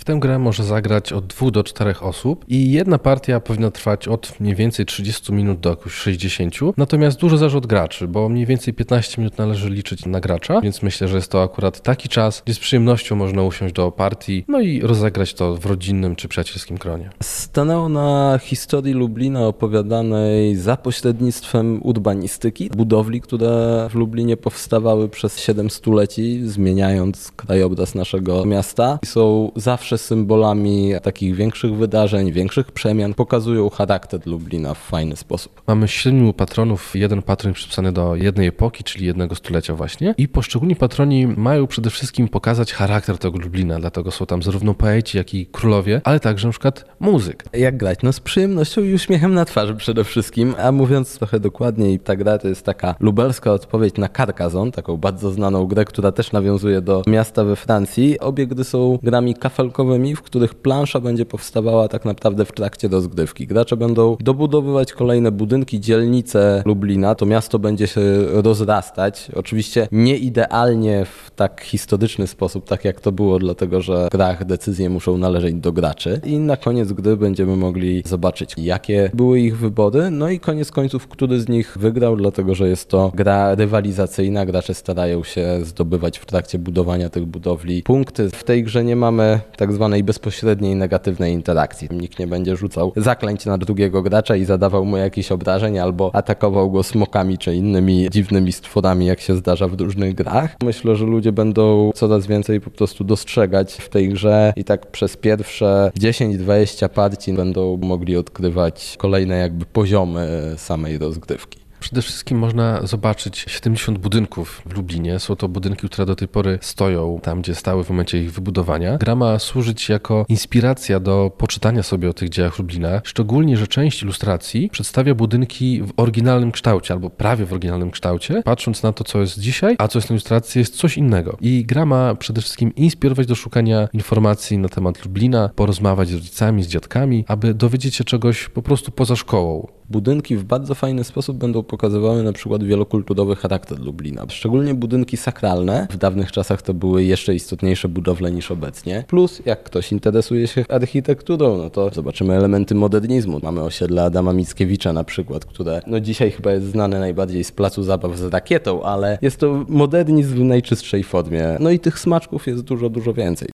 W tę grę może zagrać od 2 do 4 osób i jedna partia powinna trwać od mniej więcej 30 minut do jakoś 60, natomiast dużo zależy od graczy, bo mniej więcej 15 minut należy liczyć na gracza, więc myślę, że jest to akurat taki czas, gdzie z przyjemnością można usiąść do partii, no i rozegrać to w rodzinnym czy przyjacielskim gronie. Stanęło na historii Lublina opowiadanej za pośrednictwem urbanistyki, budowli, które w Lublinie powstawały przez 7 stuleci, zmieniając krajobraz naszego miasta. Są zawsze symbolami takich większych wydarzeń, większych przemian, pokazują charakter Lublina w fajny sposób. Mamy 7 patronów, jeden patron przypisany do jednej epoki, czyli jednego stulecia właśnie i poszczególni patroni mają przede wszystkim pokazać charakter tego Lublina, dlatego są tam zarówno poeci, jak i królowie, ale także na przykład muzyk. Jak grać? No z przyjemnością i uśmiechem na twarzy przede wszystkim, a mówiąc trochę dokładniej, ta gra to jest taka lubelska odpowiedź na Carcassonne, taką bardzo znaną grę, która też nawiązuje do miasta we Francji. Obie gry są grami kafelkowymi, w których plansza będzie powstawała tak naprawdę w trakcie rozgrywki. Gracze będą dobudowywać kolejne budynki, dzielnice Lublina, to miasto będzie się rozrastać. Oczywiście nie idealnie w tak historyczny sposób, tak jak to było, dlatego że w grach decyzje muszą należeć do graczy. I na koniec gry będziemy mogli zobaczyć, jakie były ich wybory, no i koniec końców, który z nich wygrał, dlatego że jest to gra rywalizacyjna. Gracze starają się zdobywać w trakcie budowania tych budowli punkty. W tej grze nie mamy tak zwanej bezpośredniej negatywnej interakcji. Nikt nie będzie rzucał zaklęć na drugiego gracza i zadawał mu jakieś obrażeń albo atakował go smokami czy innymi dziwnymi stworami, jak się zdarza w różnych grach. Myślę, że ludzie będą coraz więcej po prostu dostrzegać w tej grze i tak przez pierwsze 10-20 partii będą mogli odkrywać kolejne jakby poziomy samej rozgrywki. Przede wszystkim można zobaczyć 70 budynków w Lublinie. Są to budynki, które do tej pory stoją tam, gdzie stały w momencie ich wybudowania. Gra ma służyć jako inspiracja do poczytania sobie o tych dziełach Lublina, szczególnie, że część ilustracji przedstawia budynki w oryginalnym kształcie, albo prawie w oryginalnym kształcie. Patrząc na to, co jest dzisiaj, a co jest na ilustracji, jest coś innego. I gra ma przede wszystkim inspirować do szukania informacji na temat Lublina, porozmawiać z rodzicami, z dziadkami, aby dowiedzieć się czegoś po prostu poza szkołą. Budynki w bardzo fajny sposób będą pokazywały na przykład wielokulturowy charakter Lublina. Szczególnie budynki sakralne. W dawnych czasach to były jeszcze istotniejsze budowle niż obecnie. Plus, jak ktoś interesuje się architekturą, no to zobaczymy elementy modernizmu. Mamy osiedle Adama Mickiewicza na przykład, które no dzisiaj chyba jest znane najbardziej z placu zabaw z rakietą, ale jest to modernizm w najczystszej formie. No i tych smaczków jest dużo, dużo więcej.